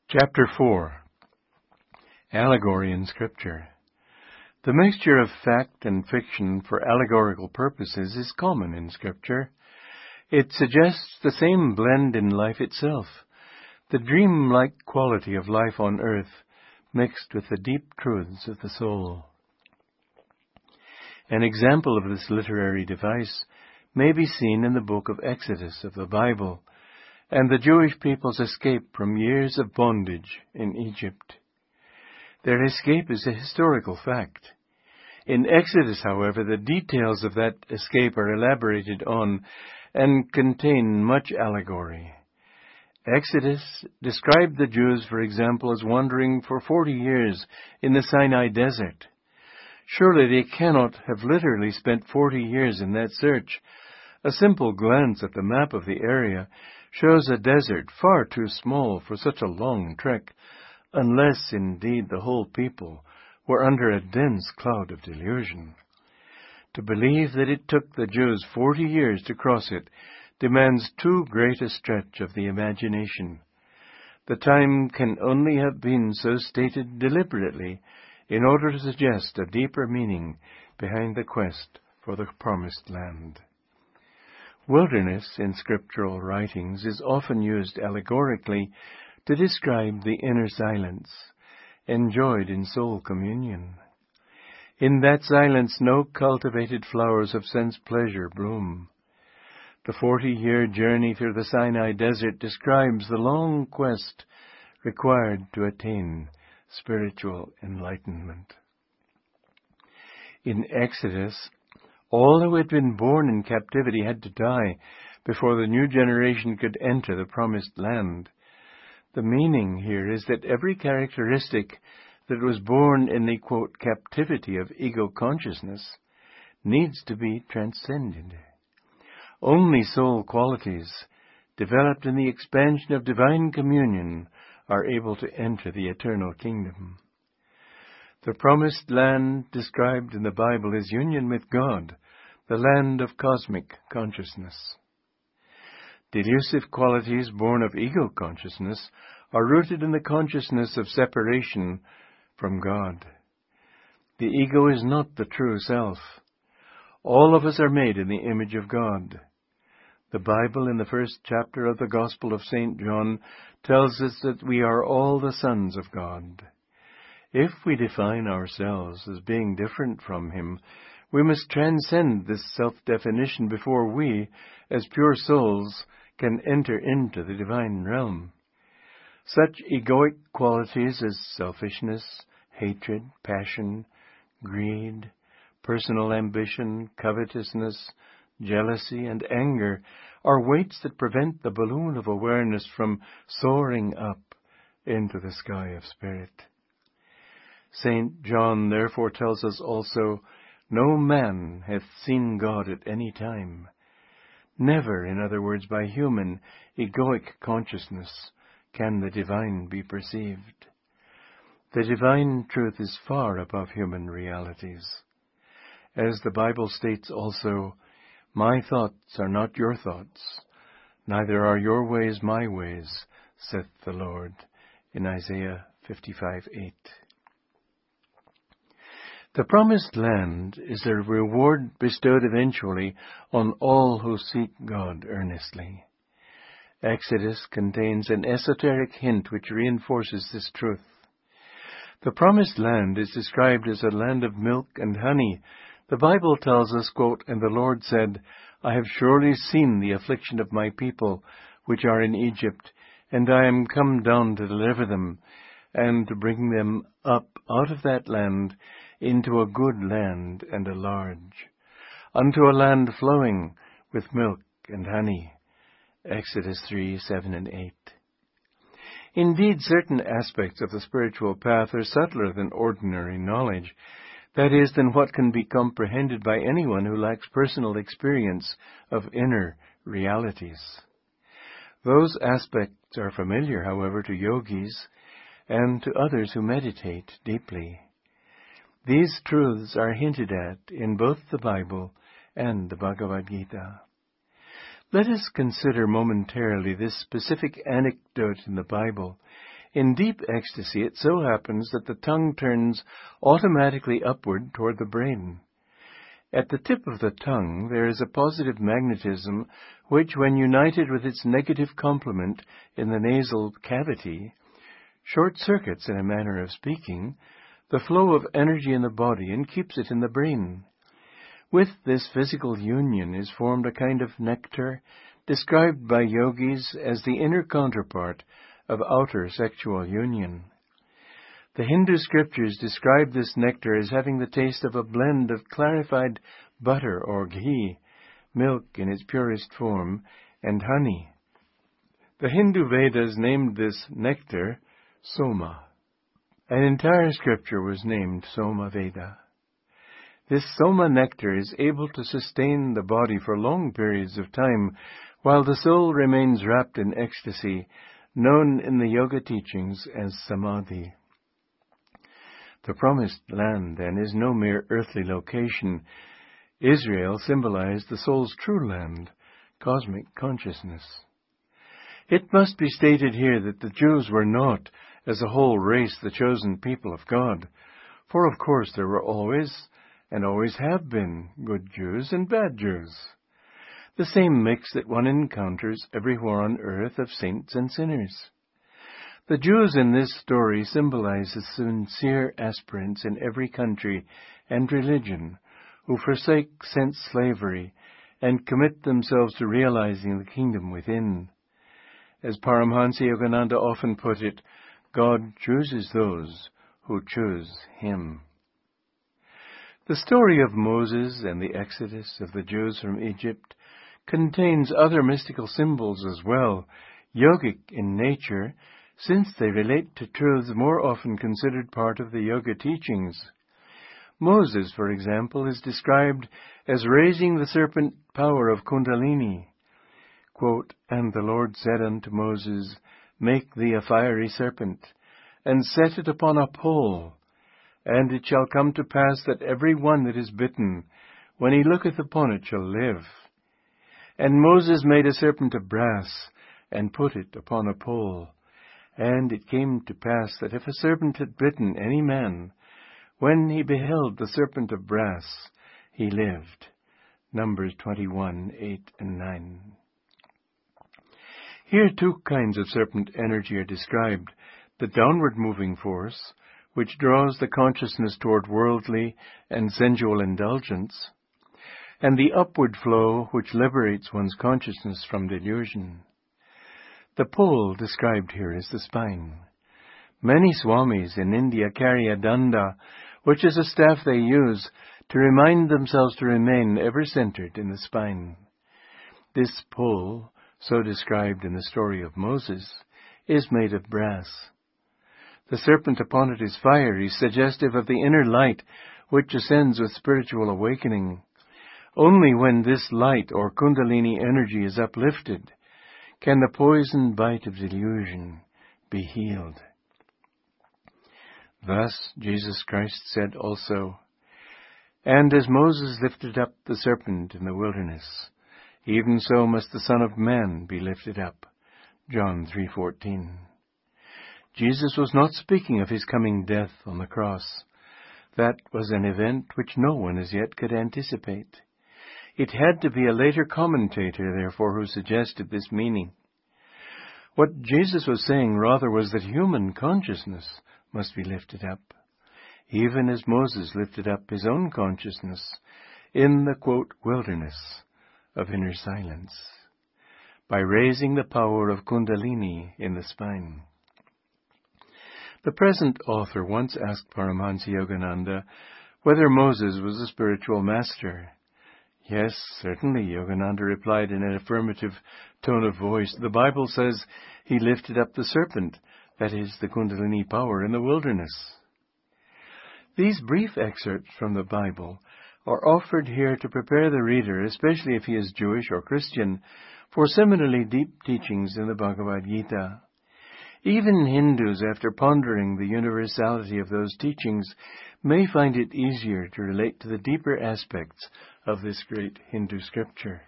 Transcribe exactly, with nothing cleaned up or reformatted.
Chapter four. Allegory in Scripture. The mixture of fact and fiction for allegorical purposes is common in Scripture. It suggests the same blend in life itself, the dream-like quality of life on earth mixed with the deep truths of the soul. An example of this literary device may be seen in the book of Exodus of the Bible, and the Jewish people's escape from years of bondage in Egypt. Their escape is a historical fact. In Exodus, however, the details of that escape are elaborated on and contain much allegory. Exodus described the Jews, for example, as wandering for forty years in the Sinai desert. Surely they cannot have literally spent forty years in that search. A simple glance at the map of the area shows a desert far too small for such a long trek, unless indeed the whole people were under a dense cloud of delusion. To believe that it took the Jews forty years to cross it demands too great a stretch of the imagination. The time can only have been so stated deliberately in order to suggest a deeper meaning behind the quest for the promised land. Wilderness in scriptural writings is often used allegorically to describe the inner silence enjoyed in soul communion. In that silence no cultivated flowers of sense pleasure bloom. The forty-year journey through the Sinai desert describes the long quest required to attain spiritual enlightenment. In Exodus, all who had been born in captivity had to die before the new generation could enter the promised land. The meaning here is that every characteristic that was born in the, quote, captivity of ego consciousness needs to be transcended. Only soul qualities, developed in the expansion of divine communion, are able to enter the eternal kingdom. The promised land described in the Bible is union with God, the land of cosmic consciousness. Delusive qualities born of ego consciousness are rooted in the consciousness of separation from God. The ego is not the true self. All of us are made in the image of God. The Bible in the first chapter of the Gospel of Saint John tells us that we are all the sons of God. If we define ourselves as being different from Him, we must transcend this self-definition before we, as pure souls, can enter into the divine realm. Such egoic qualities as selfishness, hatred, passion, greed, personal ambition, covetousness, jealousy, and anger are weights that prevent the balloon of awareness from soaring up into the sky of spirit. Saint John therefore tells us also, "No man hath seen God at any time." Never, in other words, by human, egoic consciousness can the divine be perceived. The divine truth is far above human realities. As the Bible states also, "My thoughts are not your thoughts, neither are your ways my ways, saith the Lord," in Isaiah fifty-five eight. The promised land is a reward bestowed eventually on all who seek God earnestly. Exodus contains an esoteric hint which reinforces this truth. The promised land is described as a land of milk and honey. The Bible tells us, quote, "And the Lord said, I have surely seen the affliction of my people, which are in Egypt, and I am come down to deliver them, and to bring them up out of that land into a good land and a large, unto a land flowing with milk and honey." Exodus three, seven, and eight. Indeed, certain aspects of the spiritual path are subtler than ordinary knowledge, that is, than what can be comprehended by anyone who lacks personal experience of inner realities. Those aspects are familiar, however, to yogis and to others who meditate deeply. These truths are hinted at in both the Bible and the Bhagavad Gita. Let us consider momentarily this specific anecdote in the Bible In deep ecstasy, it so happens that the tongue turns automatically upward toward the brain. At the tip of the tongue there is a positive magnetism which, when united with its negative complement in the nasal cavity, short-circuits, in a manner of speaking, the flow of energy in the body and keeps it in the brain. With this physical union is formed a kind of nectar, described by yogis as the inner counterpart of outer sexual union. The Hindu scriptures describe this nectar as having the taste of a blend of clarified butter or ghee, milk in its purest form, and honey. The Hindu Vedas named this nectar Soma. An entire scripture was named Soma Veda. This Soma nectar is able to sustain the body for long periods of time, while the soul remains wrapped in ecstasy, known in the yoga teachings as Samadhi. The promised land, then, is no mere earthly location. Israel symbolized the soul's true land, cosmic consciousness. It must be stated here that the Jews were not, as a whole race, the chosen people of God, for of course there were always, and always have been, good Jews and bad Jews. The same mix that one encounters everywhere on earth of saints and sinners. The Jews in this story symbolize the sincere aspirants in every country and religion who forsake sense slavery and commit themselves to realizing the kingdom within. As Paramahansa Yogananda often put it, God chooses those who choose Him. The story of Moses and the exodus of the Jews from Egypt contains other mystical symbols as well, yogic in nature, since they relate to truths more often considered part of the yoga teachings. Moses, for example, is described as raising the serpent power of Kundalini. Quote, "And the Lord said unto Moses, Make thee a fiery serpent, and set it upon a pole. And it shall come to pass that every one that is bitten, when he looketh upon it, shall live. And Moses made a serpent of brass, and put it upon a pole. And it came to pass that if a serpent had bitten any man, when he beheld the serpent of brass, he lived." Numbers twenty-one, eight and nine. Here two kinds of serpent energy are described: the downward moving force, which draws the consciousness toward worldly and sensual indulgence, and the upward flow which liberates one's consciousness from delusion. The pole described here is the spine. Many swamis in India carry a danda, which is a staff they use to remind themselves to remain ever centered in the spine. This pole, so described in the story of Moses, is made of brass. The serpent upon it is fiery, suggestive of the inner light which ascends with spiritual awakening. Only when this light or Kundalini energy is uplifted can the poison bite of delusion be healed. Thus Jesus Christ said also, "And as Moses lifted up the serpent in the wilderness, even so must the Son of Man be lifted up." John three fourteen. Jesus was not speaking of his coming death on the cross. That was an event which no one as yet could anticipate. It had to be a later commentator, therefore, who suggested this meaning. What Jesus was saying rather was that human consciousness must be lifted up, even as Moses lifted up his own consciousness in the, quote, wilderness of inner silence, by raising the power of Kundalini in the spine. The present author once asked Paramahansa Yogananda whether Moses was a spiritual master. "Yes, certainly," Yogananda replied in an affirmative tone of voice. "The Bible says he lifted up the serpent, that is, the Kundalini power, in the wilderness." These brief excerpts from the Bible are offered here to prepare the reader, especially if he is Jewish or Christian, for similarly deep teachings in the Bhagavad Gita. Even Hindus, after pondering the universality of those teachings, may find it easier to relate to the deeper aspects of this great Hindu scripture.